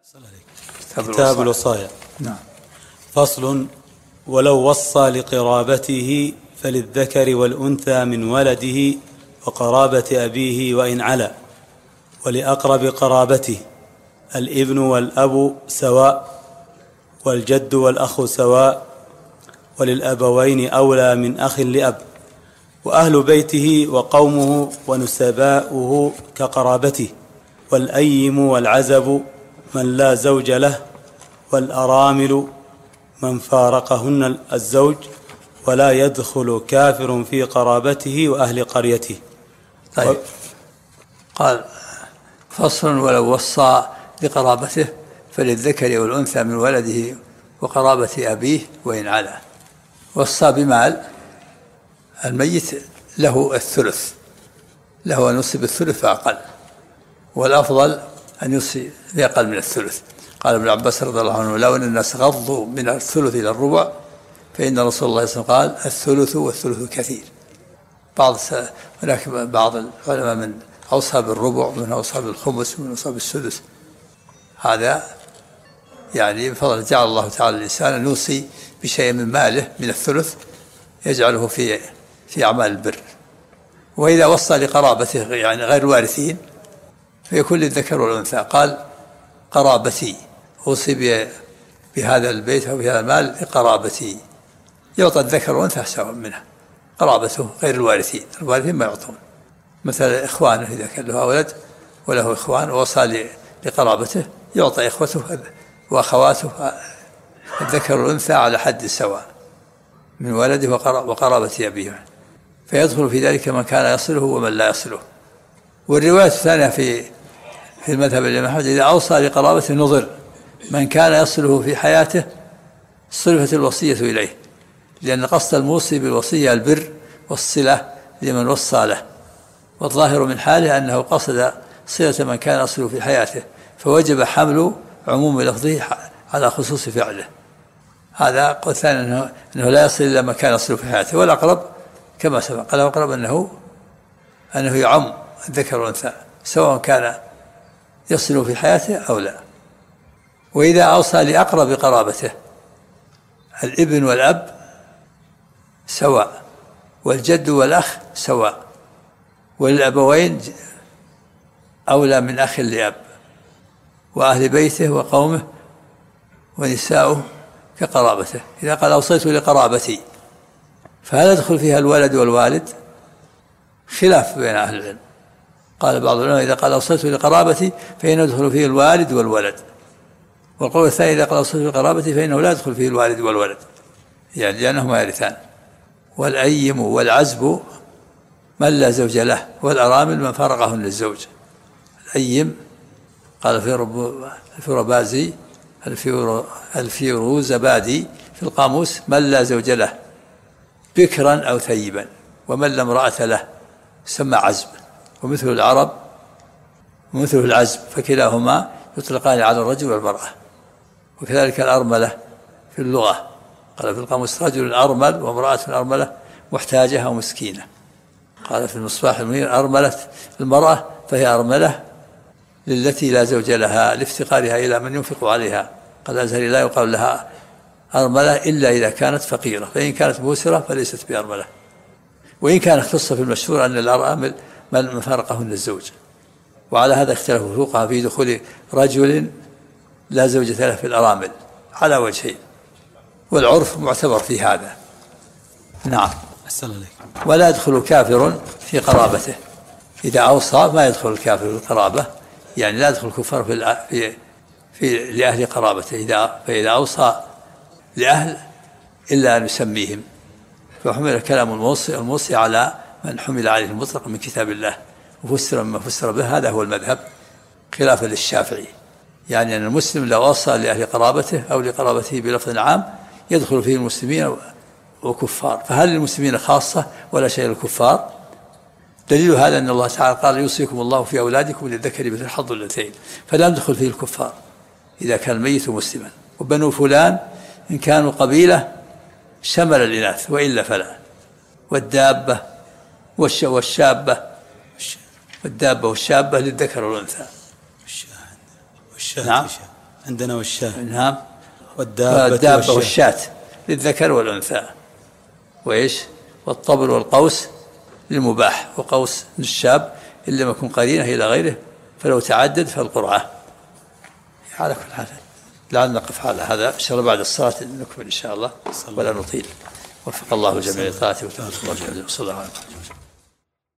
كتاب الوصايا. نعم. فصل: ولو وصى لقرابته فللذكر والأنثى من ولده وقرابة أبيه وإن علا، ولأقرب قرابته الابن والأب سواء، والجد والأخ سواء، وللأبوين أولى من أخ لأب، وأهل بيته وقومه ونسباؤه كقرابته، والأيم والعزب من لا زوج له، والأرامل من فارقهن الزوج، ولا يدخل كافر في قرابته وأهل قريته. طيب. قال: فصل: ولو وصى لقرابته فللذكر والأنثى من ولده وقرابة أبيه وإن علا. وصى بمال، الميت له الثلث، له أن يوصي بالثلث فأقل، والأفضل أن يوصي بأقل من الثلث. قال ابن عباس رضي الله عنه: لو أن الناس غضوا من الثلث إلى الربع فإن رسول الله صلى الله عليه وسلم قال: الثلث والثلث كثير. هناك بعض العلماء من أوصى بالربع، ومن أوصى بالخمس، ومن أوصى بالسدس. هذا يعني بفضل جعل الله تعالى الإنسان أن يوصي بشيء من ماله من الثلث يجعله في أعمال البر. وإذا وصى لقرابته يعني غير الوارثين فيكون للذكر والأنثى. قال: قرابتي، أوصي بهذا البيت أو بهذا المال لقرابتي، يعطى الذكر والأنثى سواء منها. قرابته غير الوارثين، الوارثين ما يعطون، مثل إخوانه إذا كان له ولد وله إخوان ووصى لقرابته يعطى إخوته وأخواته الذكر والأنثى على حد سواء من ولده وقرابة أبيه، فيدخل في ذلك من كان يصله ومن لا يصله. والرواية الثانية في المذهب الإمام أحمد: إذا أوصى لقرابته نظر من كان يصله في حياته صرفت الوصية إليه، لأن قصد الموصي بالوصية البر والصلة لمن وصى له، والظاهر من حاله أنه قصد صلة من كان يصله في حياته، فوجب حمل عموم لفظه على خصوص فعله. هذا قول ثاني أنه لا يصل إلا ما كان يصله في حياته، والأقرب كما سبق الأقرب أنه يعم الذكر والأنثى سواء كان يصل في حياته أو لا. وإذا أوصى لأقرب قرابته الابن والأب سواء، والجد والأخ سواء، وللأبوين أولى من أخ لأب، وأهل بيته وقومه ونساؤه كقرابته. إذا قال: أوصيت لقرابتي، فهل يدخل فيها الولد والوالد؟ خلاف بين أهل العلم. قال بعض العلماء: إذا قال: أوصيت لقرابتي فإنه يدخل فيه الوالد والولد. والقول الثاني: إذا قال: أوصيت لقرابتي فإنه لا يدخل فيه الوالد والولد، يعني لأنهما يرثان. والأيم والعزب من لا زوج له، والأرامل من فرقهن للزوج. الأيم قال الفيروبازي الفيروزبادي في القاموس: من لا زوج له بكرا أو ثيبا، ومن لا امرأة له سمى عزب. ومثل العرب ومثل العزب، فكلاهما يطلقان على الرجل والمرأة. وكذلك الأرملة في اللغة قال في القاموس: رجل أرمل وامرأة أرملة محتاجة أو مسكينة. قال في المصباح المنير: أرملة المرأة فهي أرملة للتي لا زوج لها لافتقارها إلى من ينفق عليها. قال الأزهري: لا يقال لها أرملة إلا إذا كانت فقيرة، فإن كانت موسرة فليست بأرملة. وإن كان اختص في المشهور أن الأرامل من فارقهن الزوج. وعلى هذا اختلف الفقهاء في دخول رجل لا زوجة له في الأرامل على وجهين، والعرف معتبر في هذا. نعم. ولا يدخل كافر في قرابته. إذا أوصى ما يدخل الكافر في القرابة، يعني لا يدخل الكفار في لأهل قرابته. فإذا أوصى لأهل إلا أن يسميهم، فحمل كلام الموصي على من حمل عليه المطلق من كتاب الله، وفسر ما فسر به. هذا هو المذهب خلافا للشافعي، يعني أن المسلم لو وصى لأهل قرابته أو لقرابته بلفظ عام يدخل فيه المسلمين وكفار. فهل للمسلمين خاصة ولا شيء للكفار؟ دليل هذا أن الله تعالى قال: يوصيكم الله في أولادكم للذكر مثل حظ الأنثيين، فلا يدخل فيه الكفار إذا كان الميت مسلما. وبنو فلان إن كانوا قبيلة شمل الإناث وإلا فلا. والدابة والشابة والشابة للذكر والأنثى. والشاة. نعم. عندنا والشاة. نعم. والدابة والشاة للذكر والأنثى. وإيش؟ والطبل والقوس للمباح، وقوس للشاب إن لم يكن قرينة إلى غيره، فلو تعدد فالقرعة. على كل حال لعل نقف على هذا إن شاء الله، بعد الصلاة نكمل إن شاء الله ولا نطيل. وفق الله جميع طاعته وتوفيق الله جميعا. صلى الله عليه وسلم.